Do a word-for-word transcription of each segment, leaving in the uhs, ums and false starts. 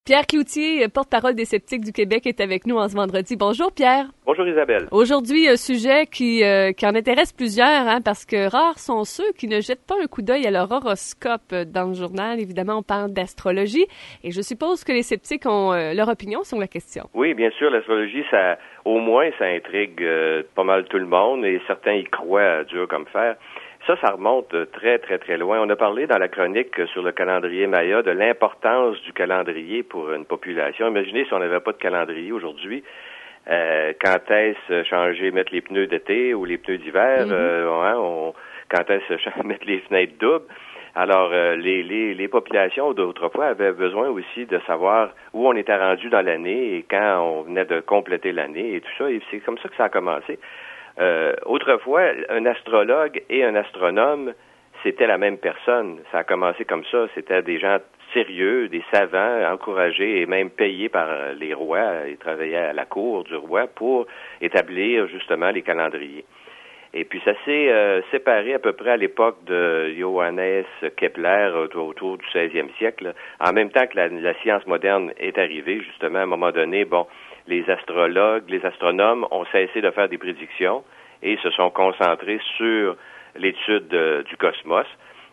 Pierre Cloutier, porte-parole des Sceptiques du Québec, est avec nous en ce vendredi. Bonjour Pierre. Bonjour Isabelle. Aujourd'hui, un sujet qui, euh, qui en intéresse plusieurs, hein, parce que rares sont ceux qui ne jettent pas un coup d'œil à leur horoscope dans le journal. Évidemment, on parle d'astrologie et je suppose que les sceptiques ont euh, leur opinion sur la question. Oui, bien sûr, l'astrologie, ça, au moins, ça intrigue euh, pas mal tout le monde et certains y croient dur comme fer. Ça, ça remonte très, très, très loin. On a parlé dans la chronique sur le calendrier Maya de l'importance du calendrier pour une population. Imaginez si on n'avait pas de calendrier aujourd'hui. Euh, quand est-ce changer, mettre les pneus d'été ou les pneus d'hiver? Mm-hmm. euh, hein, on, quand est-ce mettre les fenêtres doubles? Alors, euh, les, les, les populations d'autrefois avaient besoin aussi de savoir où on était rendu dans l'année et quand on venait de compléter l'année et tout ça. Et c'est comme ça que ça a commencé. Euh, autrefois, un astrologue et un astronome, c'était la même personne. Ça a commencé comme ça. C'était des gens sérieux, des savants, encouragés et même payés par les rois. Ils travaillaient à la cour du roi pour établir justement les calendriers. Et puis ça s'est euh, séparé à peu près à l'époque de Johannes Kepler autour, autour du seizième siècle. En même temps que la, la science moderne est arrivée, justement, à un moment donné, bon, les astrologues, les astronomes ont cessé de faire des prédictions et se sont concentrés sur l'étude de, du cosmos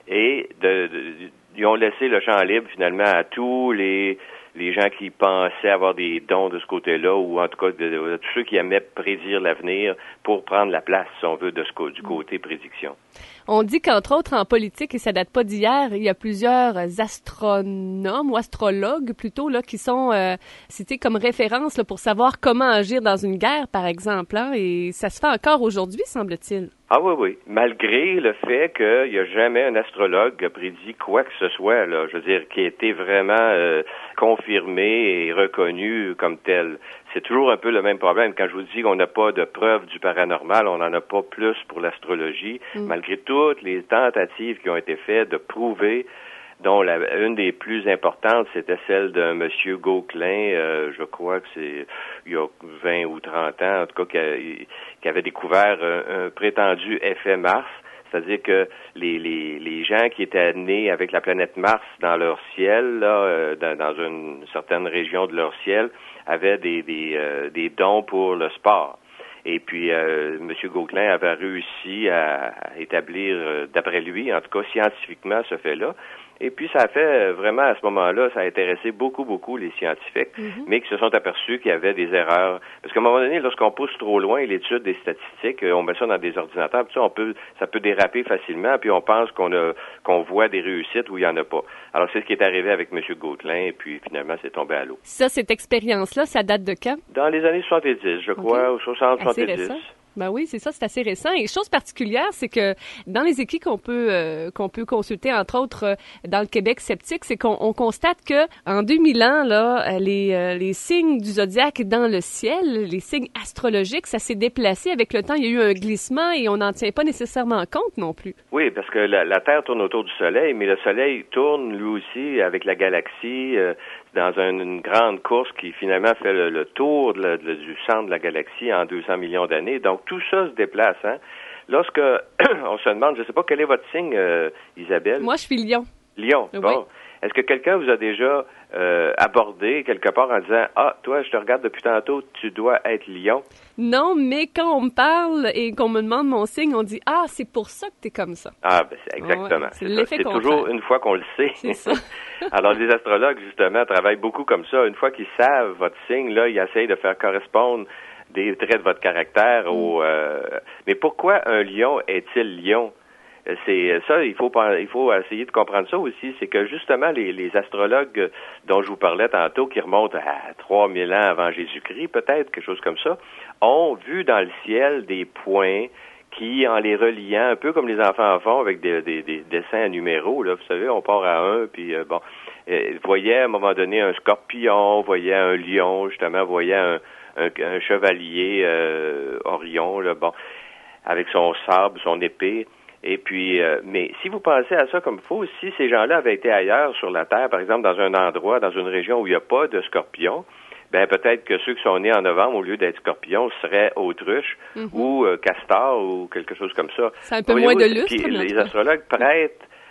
et de, de, ils ont laissé le champ libre finalement à tous les les gens qui pensaient avoir des dons de ce côté-là, ou en tout cas de, de, de tous ceux qui aimaient prédire l'avenir pour prendre la place, si on veut, de ce, du côté prédiction. On dit qu'entre autres, en politique, et ça date pas d'hier, il y a plusieurs astronomes ou astrologues plutôt là qui sont euh, cités comme référence là, pour savoir comment agir dans une guerre, par exemple. Hein, et ça se fait encore aujourd'hui, semble-t-il. Ah oui, oui. Malgré le fait qu'il n'y a jamais un astrologue qui a prédit quoi que ce soit, là, je veux dire, qui a été vraiment euh, confirmé et reconnu comme tel. C'est toujours un peu le même problème. Quand je vous dis qu'on n'a pas de preuves du paranormal, on n'en a pas plus pour l'astrologie, mm. malgré toutes les tentatives qui ont été faites de prouver, dont la, une des plus importantes, c'était celle d'un monsieur Gauquelin, euh, je crois que c'est il y a vingt ou trente ans, en tout cas, qui, qui avait découvert un, un prétendu effet Mars, c'est-à-dire que les, les, les gens qui étaient nés avec la planète Mars dans leur ciel, là, euh, dans, dans une certaine région de leur ciel, avaient des, des, euh, des dons pour le sport. Et puis, euh, M. Gauquelin avait réussi à, à établir, euh, d'après lui, en tout cas scientifiquement, ce fait-là. Et puis, ça a fait vraiment, à ce moment-là, ça a intéressé beaucoup, beaucoup les scientifiques, mm-hmm. mais qui se sont aperçus qu'il y avait des erreurs. Parce qu'à un moment donné, lorsqu'on pousse trop loin l'étude des statistiques, on met ça dans des ordinateurs, puis ça, on peut, ça peut déraper facilement, puis on pense qu'on a, qu'on voit des réussites où il n'y en a pas. Alors, c'est ce qui est arrivé avec M. Gauquelin, et puis finalement, c'est tombé à l'eau. Ça, cette expérience-là, ça date de quand? Dans les années soixante-dix, je crois, okay. Ou soixante, soixante-dix. Ben oui, c'est ça, c'est assez récent. Et chose particulière, c'est que dans les écrits qu'on peut euh, qu'on peut consulter, entre autres euh, dans le Québec sceptique, c'est qu'on on constate que en deux mille ans, là, les euh, les signes du zodiaque dans le ciel, les signes astrologiques, ça s'est déplacé avec le temps. Il y a eu un glissement et on n'en tient pas nécessairement compte non plus. Oui, parce que la, la Terre tourne autour du Soleil, mais le Soleil tourne lui aussi avec la galaxie euh, dans une, une grande course qui finalement fait le, le tour de la, de, du centre de la galaxie en deux cents millions d'années. Donc tout ça se déplace. Hein? Lorsque on se demande, je ne sais pas quel est votre signe, euh, Isabelle. Moi, je suis Lion. Lion. Oui. Bon. Est-ce que quelqu'un vous a déjà euh, abordé quelque part en disant « Ah, toi, je te regarde depuis tantôt, tu dois être Lion ». Non, mais quand on me parle et qu'on me demande mon signe, on dit « Ah, c'est pour ça que t'es comme ça ». Ah, ben c'est exactement. Ouais, c'est c'est l'effet c'est contraire. toujours une fois qu'on le sait. C'est ça. Alors, les astrologues, justement, travaillent beaucoup comme ça. Une fois qu'ils savent votre signe, là, ils essayent de faire correspondre des traits de votre caractère mm. au... Euh... Mais pourquoi un lion est-il lion? C'est ça, il faut il faut essayer de comprendre ça aussi, c'est que justement les, les astrologues dont je vous parlais tantôt, qui remontent à trois mille ans avant Jésus-Christ, peut-être, quelque chose comme ça, ont vu dans le ciel des points qui, en les reliant, un peu comme les enfants en font avec des, des, des dessins à numéros, là, vous savez, on part à un, puis euh, bon, euh, voyait à un moment donné un scorpion, voyait un lion, justement, voyait un, un, un chevalier euh, Orion, là, bon, avec son sabre, son épée. Et puis, euh, mais si vous pensez à ça comme il faut, si ces gens-là avaient été ailleurs sur la Terre, par exemple dans un endroit, dans une région où il n'y a pas de scorpions, ben peut-être que ceux qui sont nés en novembre, au lieu d'être scorpions, seraient autruches mm-hmm. ou euh, castors ou quelque chose comme ça. C'est un peu moins de lustre. Puis les astrologues prêtent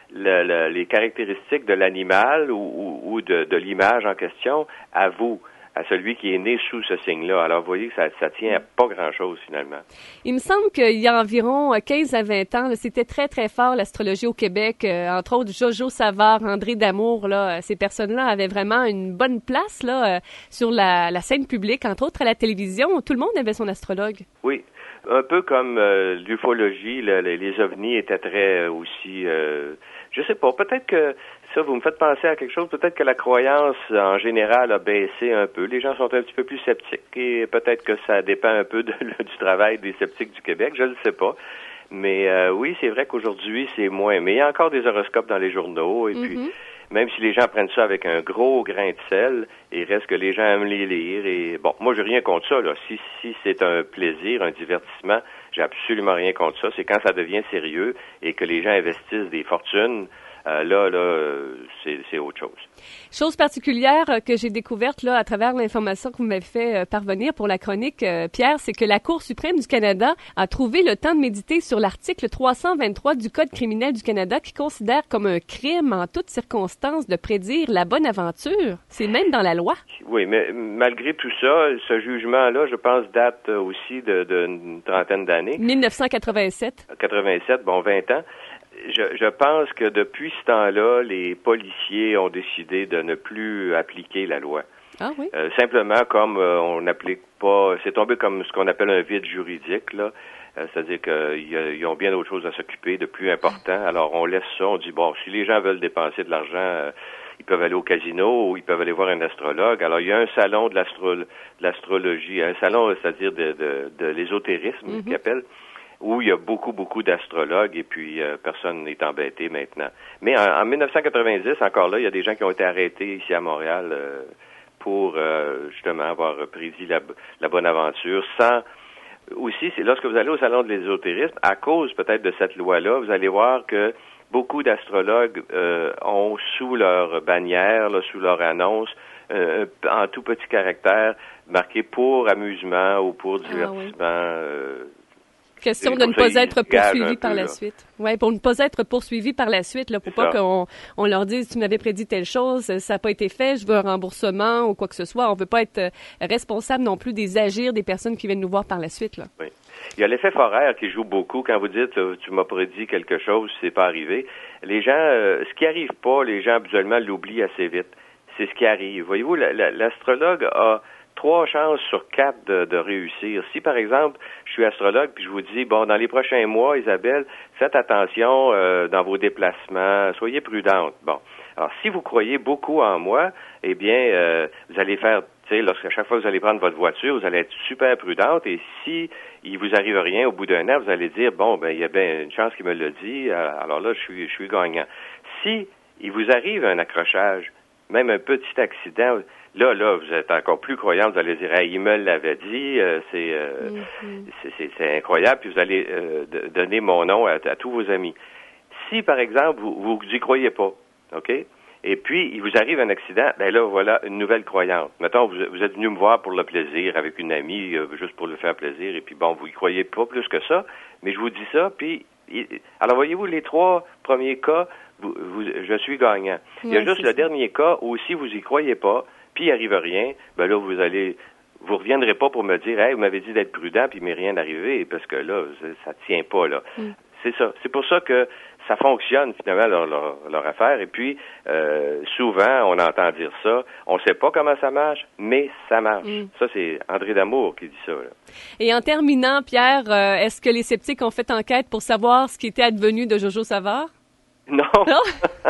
le, le, les caractéristiques de l'animal ou, ou, ou de, de l'image en question à vous, à celui qui est né sous ce signe-là. Alors, vous voyez que ça, ça tient à pas grand-chose, finalement. Il me semble qu'il y a environ quinze à vingt ans, là, c'était très, très fort, l'astrologie au Québec. Euh, entre autres, Jojo Savard, André Damour, là, ces personnes-là avaient vraiment une bonne place là, euh, sur la, la scène publique, entre autres à la télévision. Tout le monde avait son astrologue. Oui. Un peu comme euh, l'ufologie, là, les, les ovnis étaient très euh, aussi... Euh, je sais pas, peut-être que ça, vous me faites penser à quelque chose, peut-être que la croyance en général a baissé un peu. Les gens sont un petit peu plus sceptiques et peut-être que ça dépend un peu de, du travail des sceptiques du Québec, je ne le sais pas. Mais euh, oui, c'est vrai qu'aujourd'hui, c'est moins. Mais il y a encore des horoscopes dans les journaux et mm-hmm. puis... Même si les gens prennent ça avec un gros grain de sel, il reste que les gens aiment les lire. Et bon, moi, j'ai rien contre ça, là. Si, si c'est un plaisir, un divertissement, j'ai absolument rien contre ça. C'est quand ça devient sérieux et que les gens investissent des fortunes. Euh, là, là, c'est, c'est autre chose. Chose particulière que j'ai découverte là à travers l'information que vous m'avez fait parvenir pour la chronique, euh, Pierre, c'est que la Cour suprême du Canada a trouvé le temps de méditer sur l'article trois cent vingt-trois du Code criminel du Canada qui considère comme un crime en toutes circonstances de prédire la bonne aventure. C'est même dans la loi. Oui, mais malgré tout ça, ce jugement-là, je pense, date aussi de, de une trentaine d'années. dix-neuf cent quatre-vingt-sept. quatre-vingt-sept, bon, vingt ans. Je, je pense que depuis ce temps-là, les policiers ont décidé de ne plus appliquer la loi. Ah oui? Euh, simplement comme euh, on n'applique pas... C'est tombé comme ce qu'on appelle un vide juridique, là. Euh, c'est-à-dire qu'ils ont bien d'autres choses à s'occuper de plus important. Alors, on laisse ça, on dit, bon, si les gens veulent dépenser de l'argent, euh, ils peuvent aller au casino ou ils peuvent aller voir un astrologue. Alors, il y a un salon de, l'astro- de l'astrologie, un salon, c'est-à-dire de, de, de l'ésotérisme, mm-hmm. qu'ils appellent, où il y a beaucoup, beaucoup d'astrologues et puis euh, personne n'est embêté maintenant. Mais en, en dix-neuf cent quatre-vingt-dix, encore là, il y a des gens qui ont été arrêtés ici à Montréal euh, pour euh, justement avoir prédit la, la bonne aventure sans... Aussi, c'est lorsque vous allez au salon de l'ésotérisme, à cause peut-être de cette loi-là, vous allez voir que beaucoup d'astrologues euh, ont sous leur bannière, là, sous leur annonce, euh, en tout petit caractère, marqué pour amusement ou pour divertissement... Ah, oui. euh, Question de ne pas être poursuivi par la suite. Oui, pour ne pas être poursuivi par la suite, là, pour pas qu'on on leur dise tu m'avais prédit telle chose, ça n'a pas été fait, je veux un remboursement ou quoi que ce soit. On veut pas être responsable non plus des agirs des personnes qui viennent nous voir par la suite, là. Oui. Il y a l'effet Forer qui joue beaucoup quand vous dites tu m'as prédit quelque chose, c'est pas arrivé. Les gens, euh, ce qui arrive pas, les gens habituellement l'oublient assez vite. C'est ce qui arrive. Voyez-vous, la, la, l'astrologue a trois chances sur quatre de, de réussir. Si, par exemple, je suis astrologue puis je vous dis, bon, dans les prochains mois, Isabelle, faites attention euh, dans vos déplacements, soyez prudente. Bon, alors si vous croyez beaucoup en moi, eh bien, euh, vous allez faire, tu sais, lorsqu'à chaque fois que vous allez prendre votre voiture, vous allez être super prudente et si il vous arrive rien au bout d'un an, vous allez dire, bon, ben, il y a bien une chance qu'il me l'a dit, alors là, je suis, je suis gagnant. Si il vous arrive un accrochage, même un petit accident, là, là, vous êtes encore plus croyant, vous allez dire, hey, il me l'avait dit, euh, c'est, euh, mm-hmm. c'est, c'est, c'est incroyable, puis vous allez euh, d- donner mon nom à, à tous vos amis. Si, par exemple, vous vous y croyez pas, OK? Et puis, il vous arrive un accident, ben là, voilà une nouvelle croyance. Mettons, vous, vous êtes venu me voir pour le plaisir, avec une amie, euh, juste pour le faire plaisir, et puis bon, vous y croyez pas plus que ça, mais je vous dis ça, puis, il, alors voyez-vous, les trois premiers cas, vous, vous, je suis gagnant. Oui, il y a juste le ça. Dernier cas où si vous y croyez pas, puis il arrive rien, ben là, vous allez, vous reviendrez pas pour me dire, hey, vous m'avez dit d'être prudent, puis il m'est rien arrivé, parce que là, ça tient pas, là. Mm. C'est ça. C'est pour ça que ça fonctionne, finalement, leur, leur, leur affaire. Et puis, euh, souvent, on entend dire ça. On sait pas comment ça marche, mais ça marche. Mm. Ça, c'est André Damour qui dit ça, là. Et en terminant, Pierre, euh, est-ce que les sceptiques ont fait enquête pour savoir ce qui était advenu de Jojo Savard? Non. Non?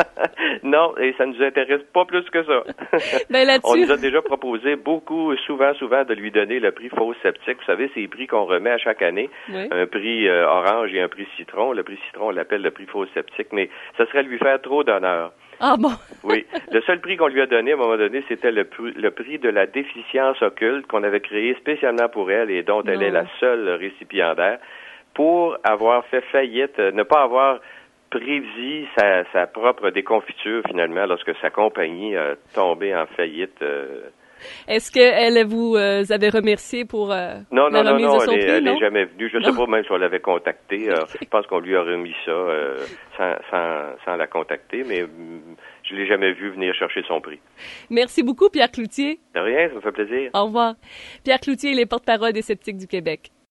Non, et ça nous intéresse pas plus que ça. Ben là-dessus... On nous a déjà proposé beaucoup, souvent, souvent, de lui donner le prix Fausse Sceptique. Vous savez, c'est les prix qu'on remet à chaque année. Oui. Un prix euh, orange et un prix citron. Le prix citron, on l'appelle le prix Fausse Sceptique, mais ça serait lui faire trop d'honneur. Ah bon? Oui. Le seul prix qu'on lui a donné, à un moment donné, c'était le, le prix de la déficience occulte qu'on avait créé spécialement pour elle et dont non. Elle est la seule récipiendaire pour avoir fait faillite, ne pas avoir prédit sa, sa propre déconfiture, finalement, lorsque sa compagnie a tombé en faillite. Euh, Est-ce qu'elle vous euh, avait remercié pour euh, non, la non, remise non, non, de son elle prix, est, non? elle est jamais venue. Je ne sais pas même si on l'avait contactée. Euh, je pense qu'on lui a remis ça euh, sans, sans, sans la contacter, mais hum, je l'ai jamais vue venir chercher son prix. Merci beaucoup, Pierre Cloutier. De rien, ça me fait plaisir. Au revoir. Pierre Cloutier, il est porte-parole des Sceptiques du Québec.